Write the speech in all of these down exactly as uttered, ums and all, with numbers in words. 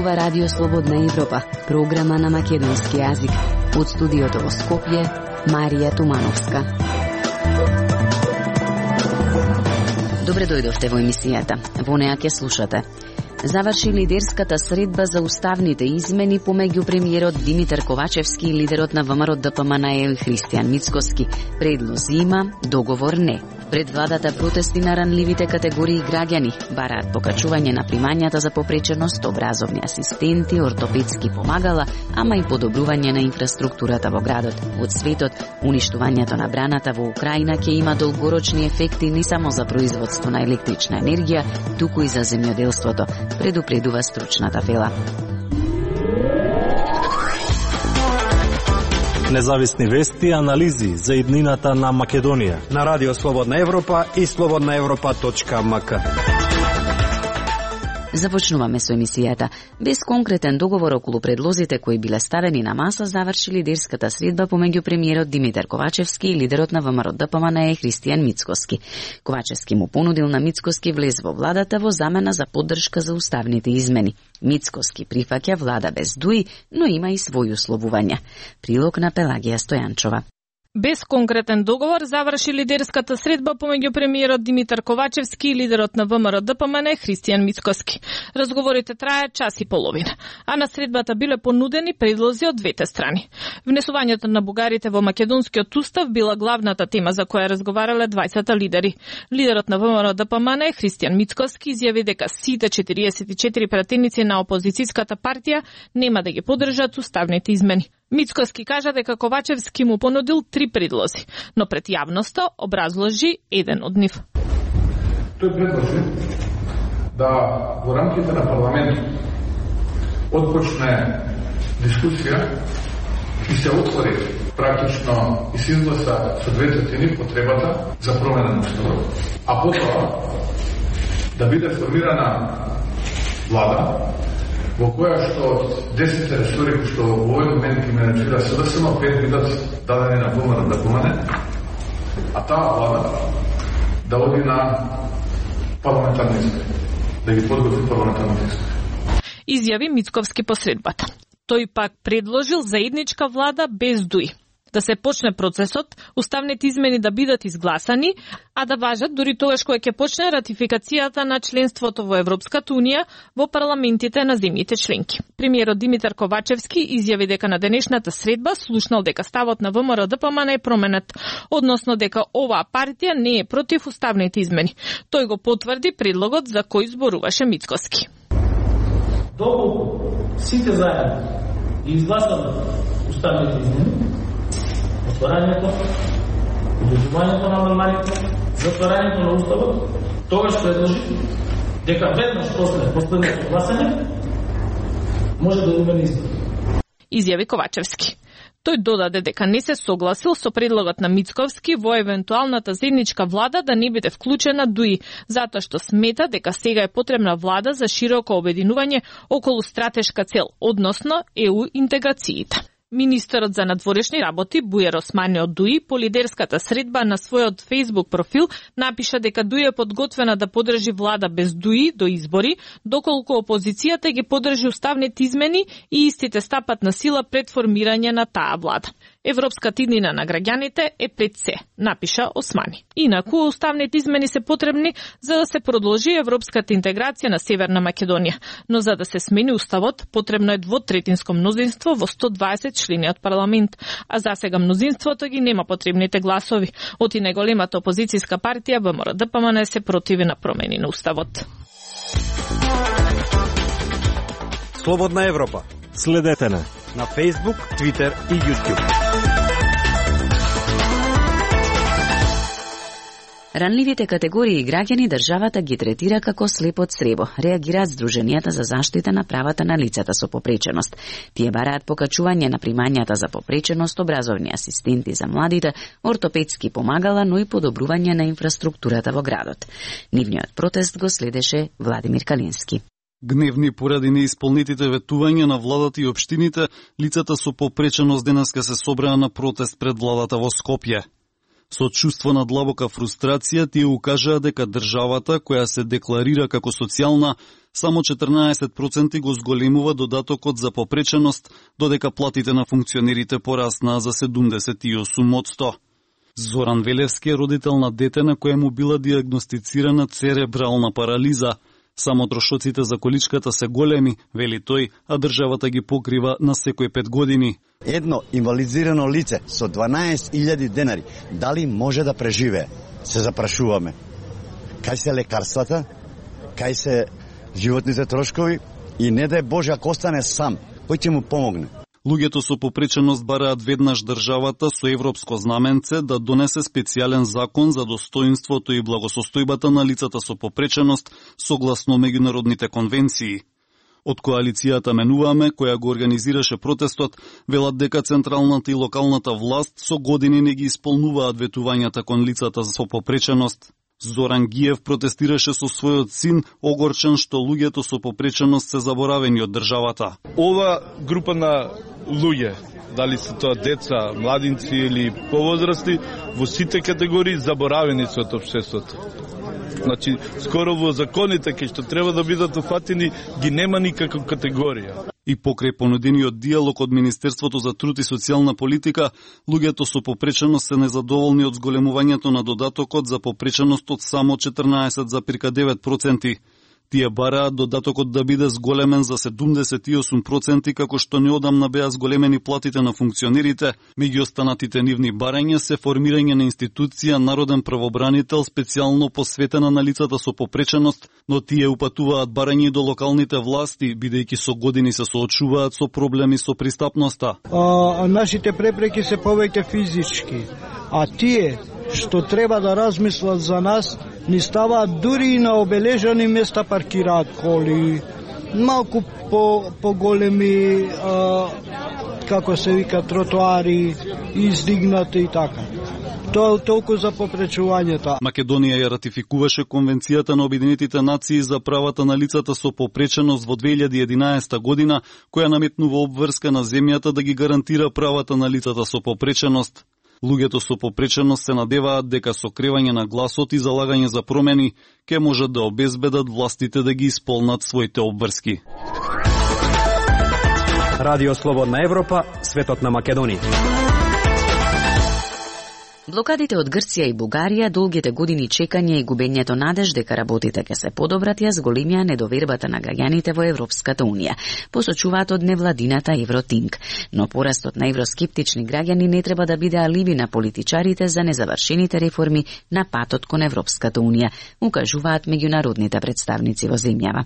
зборува Радио Слободна Европа, програма на македонски јазик. Од студиото во Скопје, Марија Тумановска. Добре дојдовте во емисијата. Во неа ќе слушате. Заврши лидерската средба за уставните измени помеѓу премиерот Димитар Ковачевски и лидерот на ВМРО Д П М Н Е Христијан Мицкоски. Предлози има, договор не. Пред владата протести на ранливите категории граѓани бараат покачување на примањата за попреченост, образовни асистенти, ортопедски помагала, ама и подобрување на инфраструктурата во градот. Од светот, уништувањето на браната во Украина ќе има долгорочни ефекти не само за производство на електрична енергија, туку и за земјоделството, предупредува стручната фела. Независни вести и анализи за иднината на Македонија на Радио Слободна Европа и слободна европа точка м к. Започнуваме со емисијата. Без конкретен договор околу предлозите кои биле ставени на маса, заврши лидерската средба помеѓу премиерот Димитар Ковачевски и лидерот на ВМРО Д П М Н Е Христијан Мицкоски. Ковачевски му понудил на Мицкоски влез во владата во замена за поддршка за уставните измени. Мицкоски прифаќа влада без дуи, но има и своји условувања. Прилог на Пелагија Стојанчова. Без конкретен договор заврши лидерската средба помеѓу премиерот Димитар Ковачевски и лидерот на ВМРО Д П М Н Е Христијан Мицкоски. Разговорите траја час и половина, а на средбата биле понудени предлози од двете страни. Внесувањето на бугарите во македонскиот устав била главната тема за која разговарале двајцата лидери. Лидерот на ВМРО Д П М Н Е Христијан Мицкоски изјави дека сите четириесет и четири пратеници на опозицијската партија нема да ги поддржат уставните измени. Мицкоски кажа дека Ковачевски му понудил три предлози, но пред јавноста образложи еден од нив. Тој предложи да во рамките на парламентот отпочне дискусија и се отвори практично и се изгласа со две третини потребата за промена на уставот, а потоа да биде формирана влада во која што десет ресори кои што во овој момент ги менеджира С Д С М, пет бидат дадени на ВМРО Д П М Н Е, а таа влада да оди на парламентарни избори, да ги подготви парламентарни избори. Изјави Мицковски посредбата. Тој пак предложил заедничка влада без дуи. Да се почне процесот, уставните измени да бидат изгласани, а да важат дури тогаш кога ќе почне ратификацијата на членството во Европската унија во парламентите на земјите членки. Премиерот Димитар Ковачевски изјави дека на денешната средба слушнал дека ставот на ВМРО Д П М Н Е променет, односно дека оваа партија не е против уставните измени. Тој го потврди предлогот за кој зборуваше Мицкоски. Доколку сите заедно изгласаме уставните измени, отворањето, удвојувањето на амандманите, затворањето на уставот, тогаш предложи дека веднаш после последното гласање може да има избори. Изјави Ковачевски. Тој додаде дека не се согласил со предлогот на Мицковски во евентуалната заедничка влада да не биде вклучена дуи, затоа што смета дека сега е потребна влада за широко обединување околу стратешка цел, односно Е У интеграциите. Министерот за надворешни работи Бујар Османи од Дуи по лидерската средба на својот Facebook профил напиша дека Дуи е подготвена да поддржи влада без Дуи до избори, доколку опозицијата ги поддржи уставните измени и истите стапат на сила пред формирање на таа влада. Европската иднина на граѓаните е пред се, напиша Османи. Инаку, уставните измени се потребни за да се продолжи европската интеграција на Северна Македонија, но за да се смени уставот, потребно е двотретинско мнозинство во сто дваесет члени од парламент, а засега мнозинството ги нема потребните гласови. Оти најголемата опозицијска партија ВМРО Д П М Н Е се противи на промени на уставот. Слободна Европа. Следете на на Facebook, Twitter и YouTube. Ранливите категории граѓани државата ги третира како слепот сребо, реагираат Сдруженијата за заштита на правата на лицата со попреченост. Тие бараат покачување на примањата за попреченост, образовни асистенти за младите, ортопедски помагала, но и подобрување на инфраструктурата во градот. Нивниот протест го следеше Владимир Калински. Гневни поради неисполнетите ветувања на владата и општините, лицата со попреченост денеска се собраа на протест пред владата во Скопје. Со чувство на длабока фрустрација, тие укажаа дека државата, која се декларира како социјална, Само четрнаесет проценти го зголемува додатокот за попреченост, додека платите на функционерите пораснаа за седумдесет и осум одсто. Зоран Велевски е родител на дете на кое му била диагностицирана церебрална парализа. Само трошоците за количката се големи, вели тој, а државата ги покрива на секој пет години. Едно инвалидизирано лице со дванаесет илјади денари, дали може да преживее? Се запрашуваме. Кај се лекарствата? Кај се животните трошкови? И не дај Боже, ако остане сам, кој ќе му помогне? Луѓето со попреченост бараат веднаш државата со европско знаменце да донесе специјален закон за достоинството и благосостојбата на лицата со попреченост согласно меѓународните конвенции. Од коалицијата Менуваме, која го организираше протестот, велат дека централната и локалната власт со години не ги исполнуваат ветувањата кон лицата со попреченост. Зоран Гиев протестираше со својот син, огорчен што луѓето со попреченост се заборавени од државата. Ова група на луѓе, дали се тоа деца, младинци или повозрасти, во сите категории заборавени се од општеството. Значи, скоро во законите кај што треба да бидат уфатени, ги нема никаква категорија. И покрај понудениот диалог од Министерството за труд и социјална политика, луѓето со попреченост се незадоволни од зголемувањето на додатокот за попреченост од само четрнаесет зарез девет проценти. Тие бараат додатокот да биде зголемен за седумдесет и осум проценти, како што неодамна беа зголемени платите на функционерите. Меѓу останатите нивни барања се формирање на институција Народен правобранител специјално посветена на лицата со попреченост, но тие упатуваат барања до локалните власти, бидејќи со години се соочуваат со проблеми со пристапноста. А, нашите препреки се повеќе физички, а тие што треба да размислат за нас, ни ставаат дури и на обележани места паркираат коли, малку по, по-големи, а, како се вика, тротоари, издигнати и така. Тоа толку за попречувањето. Македонија ја ратификуваше Конвенцијата на Обединетите нации за правата на лицата со попреченост во две илјади и единаесета година, која наметнува обврска на земјата да ги гарантира правата на лицата со попреченост. Луѓето со попреченост се надеваат дека со кревање на гласот и залагање за промени ќе можат да обезбедат властите да ги исполнат своите обврски. Радио Слободна Европа, светот на Македонија. Блокадите од Грција и Бугарија, долгите години чекање и губењето надеж дека работите ќе се подобрат ја зголемија недовербата на граѓаните во Европската Унија, посочуваат од невладината Евротинк. Но порастот на евроскептични граѓани не треба да биде алиби на политичарите за незавршените реформи на патот кон Европската Унија, укажуваат меѓународните представници во земјава.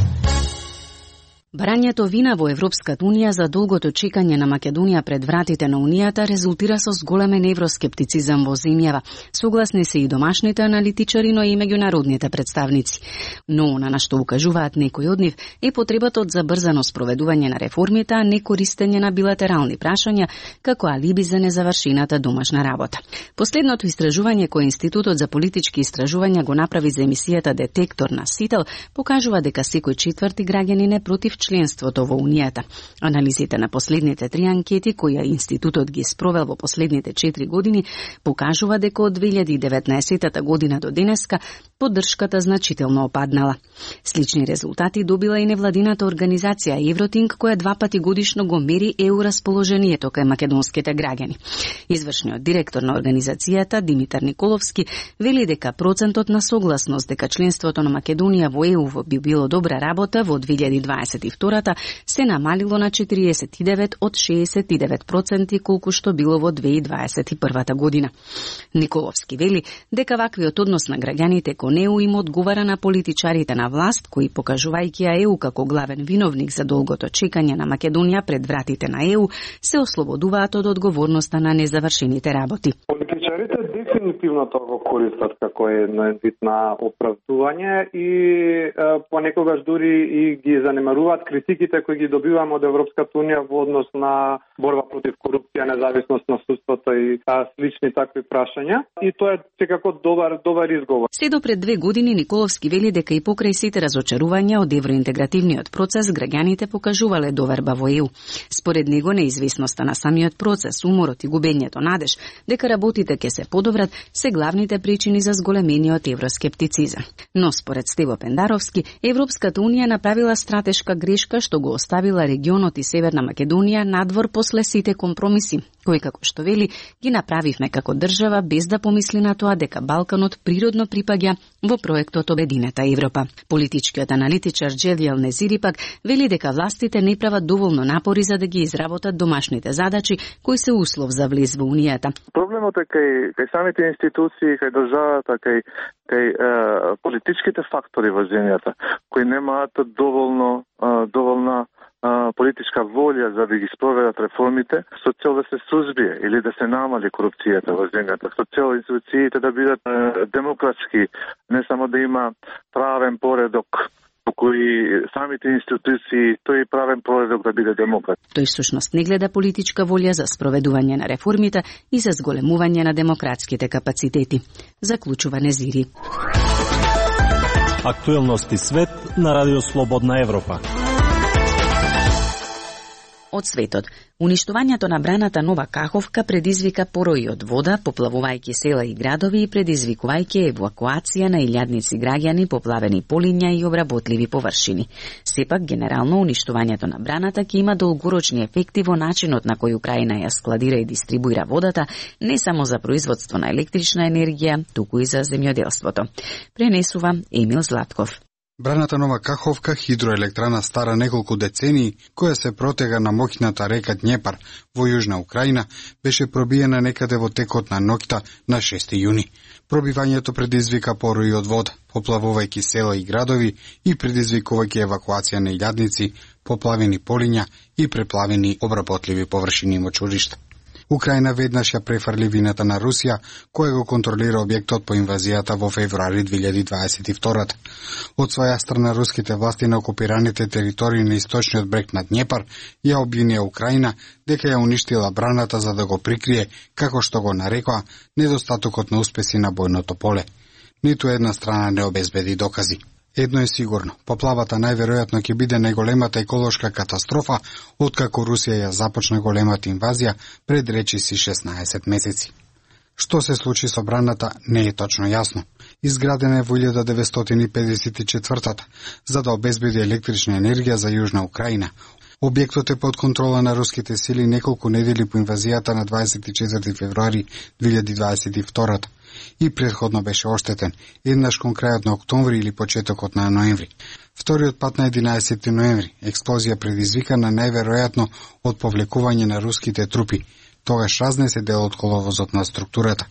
Барањето вина во Европската Унија за долгото чекање на Македонија пред вратите на Унијата резултира со зголемен евроскептицизам во земјава. Согласни се и домашните аналитичари, но и меѓународните представници. Но на што укажуваат некои од нив е потребата од забрзано спроведување на реформите, а не користење на билатерални прашања како алиби за незавршената домашна работа. Последното истражување кое Институтот за политички истражувања го направи за емисијата Детектор на Сител покажува дека секој четврти граѓанин е против членството во Унијата. Анализите на последните три анкети, кои Институтот ги спровел во последните четири години, покажува дека од две илјади и деветнаесета година до денеска поддршката значително опаднала. Слични резултати добила и невладината организација Евротинк, која два пати годишно го мери еу расположението кај македонските граѓани. Извршниот директор на организацијата Димитар Николовски вели дека процентот на согласност дека членството на Македонија во еу би било добра работа во две илјади дваесет и втората се намалило на четириесет и девет од шеесет и девет проценти колку што било во две илјади дваесет и прва година. Николовски вели дека ваквиот однос на граѓаните кон еу им одговара на политичарите на власт, кои покажувајќи ја еу како главен виновник за долгото чекање на Македонија пред вратите на еу, се ослободуваат од одговорноста на незавршените работи. Политичарите дефинитивно тоа го користат како еден вид на оправдување и е, понекогаш дури и ги занемаруваат критиките кои ги добиваме од Европската Унија во однос на борба против корупција, независност на судството и а, слични такви прашања. И тоа е секако добар добар изговор. Се до пред две години Николовски вели дека и покрај сите разочарувања од евроинтегративниот процес, граѓаните покажувале доверба во еу. Според него неизвестноста на самиот процес, уморот и губењето надеж дека работите ќе се подобрат се главните причини за зголемениот евроскептицизам. Но според Стево Пендаровски, Европската унија направила стратешка грешка што го оставила регионот и Северна Македонија надвор после сите компромиси, кои, како што вели, ги направивме како држава без да помисли на тоа дека Балканот природно припаѓа во проектот Обединета Европа. Политичкиот аналитичар Джевјел Незири пак вели дека властите не прават доволно напори за да ги изработат домашните задачи кои се услов за влез во Унијата. Проблемот е кај, кај самите институции, кај државата, кај, кај е, политичките фактори во земјата, кои немаат доволно, е, доволна политичка волја за да ги спроведат реформите со цел да се сузбие или да се намали корупцијата во земјата, со цел институциите да бидат е, демократски, не само да има правен поредок, кои самите институции тој правен поредок да биде демократ. Тој всушност не гледа политичка волја за спроведување на реформите и за зголемување на демократските капацитети, заклучува Незири. Актуелности свет на Радио Слободна Европа. Од светот, уништувањето на браната Нова Каховка предизвика порои од вода, поплавувајќи села и градови и предизвикувајќи евакуација на илјадници граѓани, поплавени полиња и обработливи површини. Сепак, генерално, уништувањето на браната ќе има долгорочни ефекти во начинот на кој Украина ја складира и дистрибуира водата, не само за производство на електрична енергија, туку и за земјоделството. Пренесува Емил Златков. Браната Нова Каховка, хидроелектрана стара неколку децении, која се протега на моќната река Дњепар во јужна Украина, беше пробиена некаде во текот на ноќта на шести јуни. Пробивањето предизвика порои од вода, поплавувајќи села и градови и предизвикувајќи евакуација на илјадници, поплавени полиња и преплавени обработливи површини мочуришта. Украина веднаш ја префрли вината на Русија, која го контролира објектот по инвазијата во февруари две илјади дваесет и втора. Од своја страна, руските власти на окупираните територии на источниот брег на Дњепар ја обвинија Украина дека ја уништила браната за да го прикрие, како што го нарекоа, недостатокот на успеси на бојното поле. Ниту една страна не обезбеди докази. Едно е сигурно, поплавата најверојатно ќе биде најголемата еколошка катастрофа откако Русија ја започна големата инвазија пред речиси шеснаесет месеци. Што се случи со браната не е точно јасно. Изградена е во илјада деветстотини и педесет и четвртата за да обезбеди електрична енергија за Јужна Украина. Објектот е под контрола на руските сили неколку недели по инвазијата на дваесет и четврти февруари две илјади дваесет и втора. И предходно беше оштетен, еднаш кон крајот на октомври или почетокот на ноември. Вториот пат на единаесети ноември, експлозија предизвикана најверојатно од повлекување на руските трупи, тогаш разнесе дел од коловозот на структурата.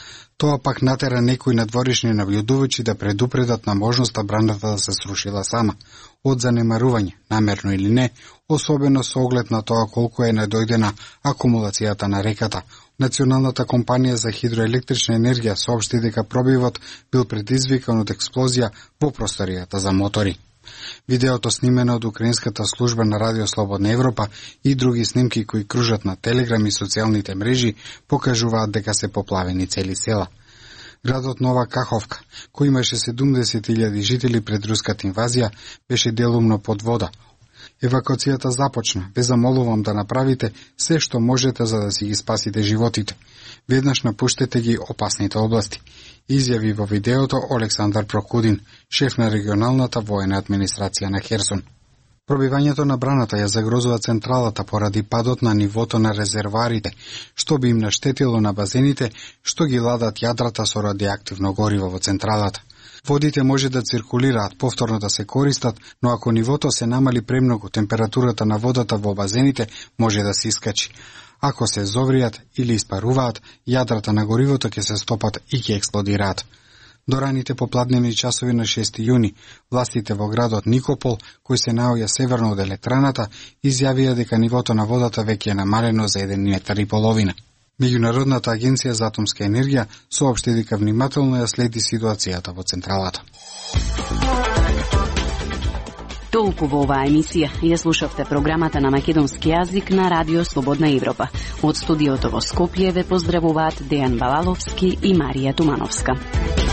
Тоа пак натера некои надворишни наблюдувачи да предупредат на можноста браната да се срушила сама, од занемарување, намерно или не, особено со оглед на тоа колку е надојдена акумулацијата на реката. Националната компанија за хидроелектрична енергија соопшти дека пробивот бил предизвикан од експлозија во просторијата за мотори. Видеото снимено од украинската служба на Радио Слободна Европа и други снимки кои кружат на Телеграм и социјалните мрежи покажуваат дека се поплавени цели села. Градот Нова Каховка, кој имаше седумдесет илјади жители пред руската инвазија, беше делумно под вода. Евакуацијата започна. Ве замолувам да направите се што можете за да си ги спасите животите. Веднаш напуштете ги опасните области, изјави во видеото Олександар Прокудин, шеф на регионалната воена администрација на Херсон. Пробивањето на браната ја загрозува централата поради падот на нивото на резервоарите, што би им наштетило на базените што ги ладат јадрата со радиоактивно гориво во централата. Водите може да циркулираат, повторно да се користат, но ако нивото се намали премногу, температурата на водата во базените може да се искачи. Ако се зовријат или испаруваат, јадрата на горивото ќе се стопат и ќе експлодираат. До раните попладнени часови на шести јуни, властите во градот Никопол, кој се наоѓа северно од електраната, изјавија дека нивото на водата веќе е намалено за еден метар и половина. Меѓународната агенција за атомска енергија соопшти дека внимателно ја следи ситуацијата во централата. Толку во оваа емисија. Ја слушавте програмата на македонски јазик на Радио Слободна Европа. Од студиото во Скопје ве поздравуваат Дејан Балаловски и Марија Тумановска.